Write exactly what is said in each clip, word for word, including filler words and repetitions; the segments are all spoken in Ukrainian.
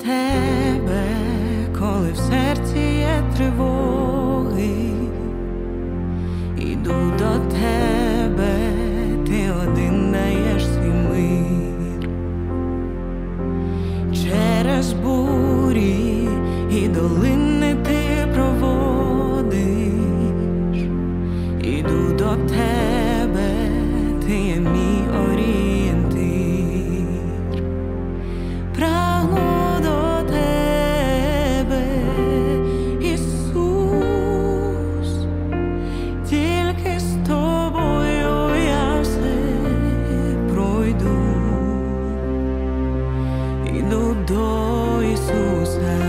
тебе, коли в серці є тривоги. Іду до тебе, ти один даєш свій мир. Через бурі і долини ти проводиш. Іду до тебе, ти є мій орієнтир. Прагну до тебе, Ісус, тільки з тобою я все пройду. Іду до Ісуса.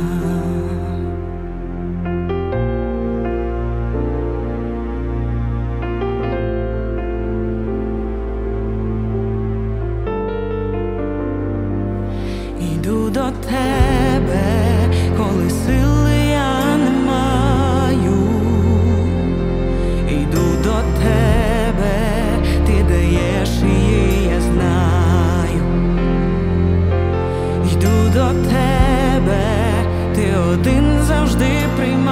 Іду до тебе, коли сили я не маю. Іду до тебе, ти даєш її, я знаю. Йду до тебе, ти один завжди приймаєш.